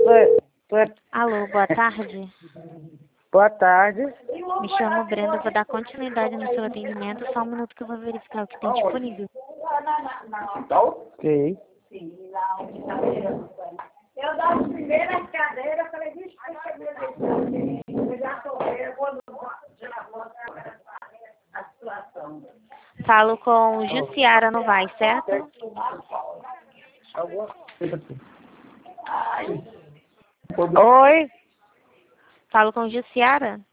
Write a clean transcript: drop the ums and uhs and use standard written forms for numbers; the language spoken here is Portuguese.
Boa, Alô, boa tarde. boa tarde. Me chamo Brenda, vou dar continuidade no seu atendimento. Só um minuto que eu vou verificar o que tem disponível. Ok. Eu das primeiras cadeiras, falei, vixe, eu já tô vendo quando já mostra a situação. Falo com Jussiara Novaes, certo? Oi? Falo com Jussiara?